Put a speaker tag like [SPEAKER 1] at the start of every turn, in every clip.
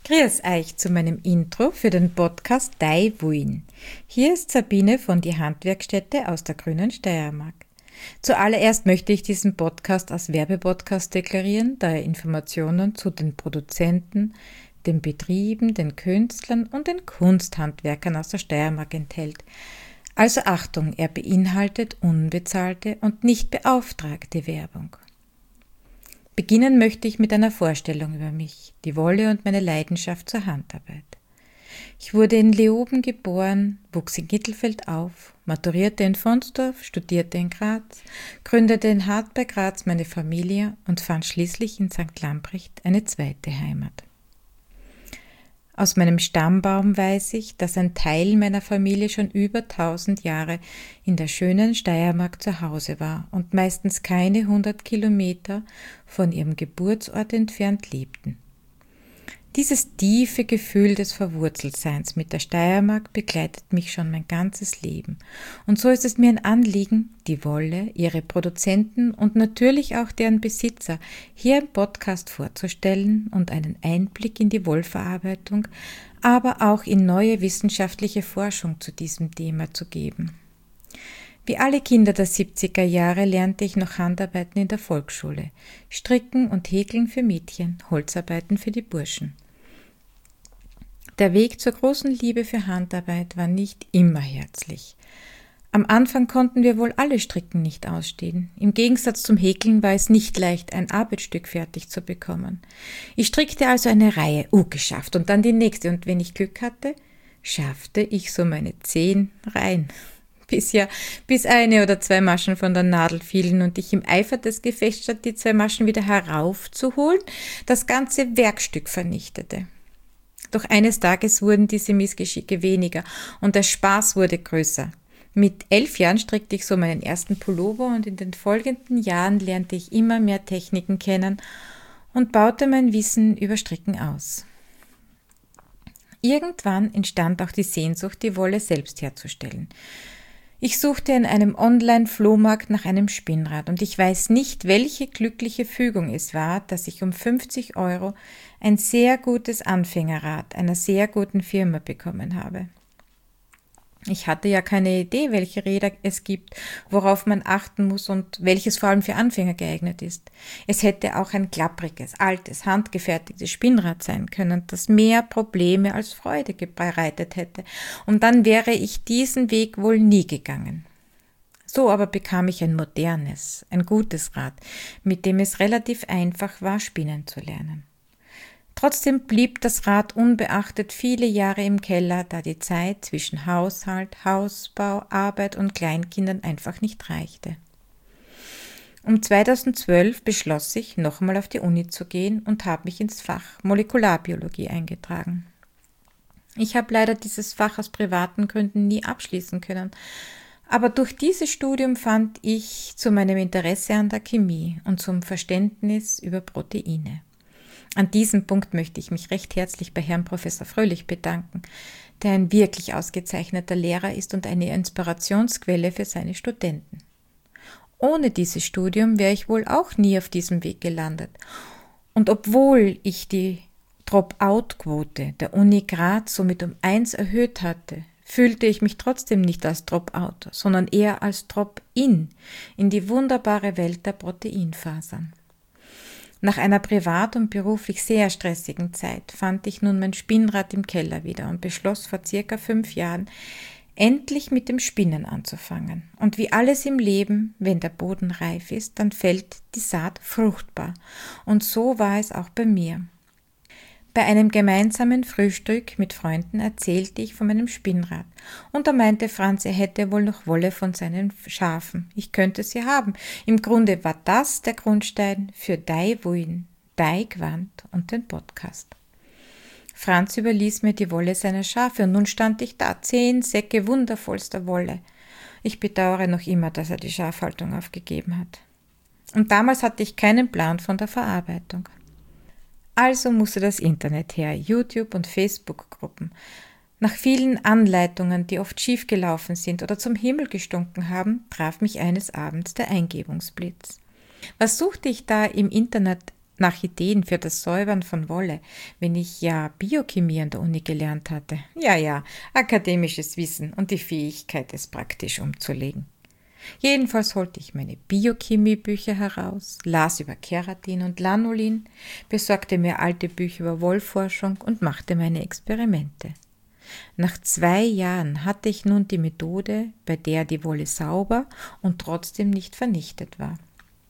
[SPEAKER 1] Grüß euch zu meinem Intro für den Podcast Dei Wuin. Hier ist Sabine von die Handwerkstätte aus der grünen Steiermark. Zuallererst möchte ich diesen Podcast als Werbepodcast deklarieren, da er Informationen zu den Produzenten, den Betrieben, den Künstlern und den Kunsthandwerkern aus der Steiermark enthält. Also Achtung, er beinhaltet unbezahlte und nicht beauftragte Werbung. Beginnen möchte ich mit einer Vorstellung über mich, die Wolle und meine Leidenschaft zur Handarbeit. Ich wurde in Leoben geboren, wuchs in Gittelfeld auf, maturierte in Vonsdorf, studierte in Graz, gründete in Hart bei Graz meine Familie und fand schließlich in St. Lamprecht eine zweite Heimat. Aus meinem Stammbaum weiß ich, dass ein Teil meiner Familie schon über 1000 Jahre in der schönen Steiermark zu Hause war und meistens keine 100 Kilometer von ihrem Geburtsort entfernt lebten. Dieses tiefe Gefühl des Verwurzeltseins mit der Steiermark begleitet mich schon mein ganzes Leben. Und so ist es mir ein Anliegen, die Wolle, ihre Produzenten und natürlich auch deren Besitzer hier im Podcast vorzustellen und einen Einblick in die Wollverarbeitung, aber auch in neue wissenschaftliche Forschung zu diesem Thema zu geben. Wie alle Kinder der 70er Jahre lernte ich noch Handarbeiten in der Volksschule, Stricken und Häkeln für Mädchen, Holzarbeiten für die Burschen. Der Weg zur großen Liebe für Handarbeit war nicht immer herzlich. Am Anfang konnten wir wohl alle Stricken nicht ausstehen. Im Gegensatz zum Häkeln war es nicht leicht, ein Arbeitsstück fertig zu bekommen. Ich strickte also eine Reihe, geschafft, und dann die nächste, und wenn ich Glück hatte, schaffte ich so meine 10 Reihen. Bis eine oder 2 Maschen von der Nadel fielen und ich im Eifer des Gefechts, statt die 2 Maschen wieder heraufzuholen, das ganze Werkstück vernichtete. Doch eines Tages wurden diese Missgeschicke weniger und der Spaß wurde größer. Mit 11 Jahren strickte ich so meinen ersten Pullover und in den folgenden Jahren lernte ich immer mehr Techniken kennen und baute mein Wissen über Stricken aus. Irgendwann entstand auch die Sehnsucht, die Wolle selbst herzustellen. Ich suchte in einem Online-Flohmarkt nach einem Spinnrad und ich weiß nicht, welche glückliche Fügung es war, dass ich um 50 € ein sehr gutes Anfängerrad einer sehr guten Firma bekommen habe. Ich hatte ja keine Idee, welche Räder es gibt, worauf man achten muss und welches vor allem für Anfänger geeignet ist. Es hätte auch ein klappriges, altes, handgefertigtes Spinnrad sein können, das mehr Probleme als Freude bereitet hätte. Und dann wäre ich diesen Weg wohl nie gegangen. So aber bekam ich ein modernes, ein gutes Rad, mit dem es relativ einfach war, spinnen zu lernen. Trotzdem blieb das Rad unbeachtet viele Jahre im Keller, da die Zeit zwischen Haushalt, Hausbau, Arbeit und Kleinkindern einfach nicht reichte. Um 2012 beschloss ich, nochmal auf die Uni zu gehen und habe mich ins Fach Molekularbiologie eingetragen. Ich habe leider dieses Fach aus privaten Gründen nie abschließen können, aber durch dieses Studium fand ich zu meinem Interesse an der Chemie und zum Verständnis über Proteine. An diesem Punkt möchte ich mich recht herzlich bei Herrn Professor Fröhlich bedanken, der ein wirklich ausgezeichneter Lehrer ist und eine Inspirationsquelle für seine Studenten. Ohne dieses Studium wäre ich wohl auch nie auf diesem Weg gelandet. Und obwohl ich die Drop-out-Quote der Uni Graz somit um 1 erhöht hatte, fühlte ich mich trotzdem nicht als Drop-out, sondern eher als Drop-in die wunderbare Welt der Proteinfasern. Nach einer privat und beruflich sehr stressigen Zeit fand ich nun mein Spinnrad im Keller wieder und beschloss vor circa 5 Jahren, endlich mit dem Spinnen anzufangen. Und wie alles im Leben, wenn der Boden reif ist, dann fällt die Saat fruchtbar. Und so war es auch bei mir. Bei einem gemeinsamen Frühstück mit Freunden erzählte ich von meinem Spinnrad und da meinte Franz, er hätte wohl noch Wolle von seinen Schafen. Ich könnte sie haben. Im Grunde war das der Grundstein für Dei Wuin, Dei Gewand und den Podcast. Franz überließ mir die Wolle seiner Schafe und nun stand ich da, 10 Säcke wundervollster Wolle. Ich bedauere noch immer, dass er die Schafhaltung aufgegeben hat. Und damals hatte ich keinen Plan von der Verarbeitung. Also musste das Internet her, YouTube und Facebook-Gruppen. Nach vielen Anleitungen, die oft schief gelaufen sind oder zum Himmel gestunken haben, traf mich eines Abends der Eingebungsblitz. Was suchte ich da im Internet nach Ideen für das Säubern von Wolle, wenn ich ja Biochemie an der Uni gelernt hatte? Ja, akademisches Wissen und die Fähigkeit, es praktisch umzulegen. Jedenfalls holte ich meine Biochemiebücher heraus, las über Keratin und Lanolin, besorgte mir alte Bücher über Wollforschung und machte meine Experimente. Nach 2 Jahren hatte ich nun die Methode, bei der die Wolle sauber und trotzdem nicht vernichtet war.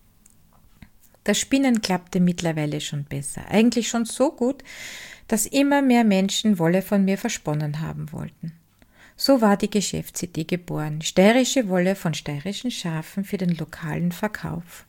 [SPEAKER 1] Das Spinnen klappte mittlerweile schon besser, eigentlich schon so gut, dass immer mehr Menschen Wolle von mir versponnen haben wollten. So war die Geschäftsidee geboren, steirische Wolle von steirischen Schafen für den lokalen Verkauf.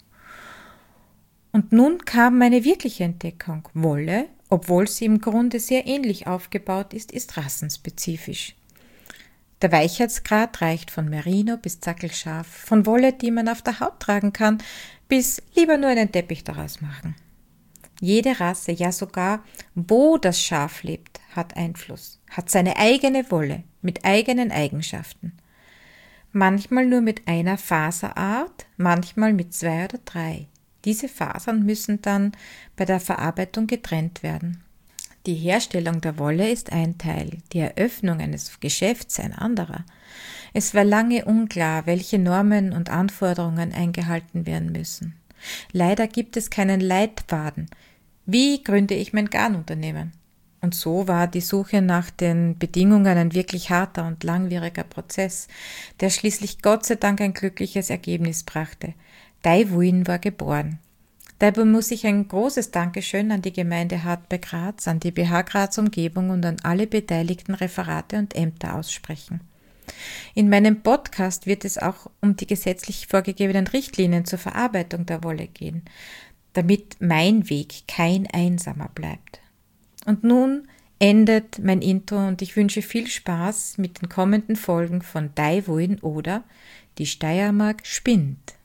[SPEAKER 1] Und nun kam meine wirkliche Entdeckung. Wolle, obwohl sie im Grunde sehr ähnlich aufgebaut ist rassenspezifisch. Der Weichheitsgrad reicht von Merino bis Zackelschaf, von Wolle, die man auf der Haut tragen kann, bis lieber nur einen Teppich daraus machen. Jede Rasse, ja sogar wo das Schaf lebt, hat Einfluss, hat seine eigene Wolle mit eigenen Eigenschaften. Manchmal nur mit einer Faserart, manchmal mit 2 oder 3. Diese Fasern müssen dann bei der Verarbeitung getrennt werden. Die Herstellung der Wolle ist ein Teil, die Eröffnung eines Geschäfts ein anderer. Es war lange unklar, welche Normen und Anforderungen eingehalten werden müssen. Leider gibt es keinen Leitfaden. Wie gründe ich mein Garnunternehmen? Und so war die Suche nach den Bedingungen ein wirklich harter und langwieriger Prozess, der schließlich Gott sei Dank ein glückliches Ergebnis brachte. Dai Vuin war geboren. Dabei muss ich ein großes Dankeschön an die Gemeinde Hart bei Graz, an die BH Graz Umgebung und an alle beteiligten Referate und Ämter aussprechen. In meinem Podcast wird es auch um die gesetzlich vorgegebenen Richtlinien zur Verarbeitung der Wolle gehen, damit mein Weg kein einsamer bleibt. Und nun endet mein Intro und ich wünsche viel Spaß mit den kommenden Folgen von Dai Vuin oder Die Steiermark spinnt.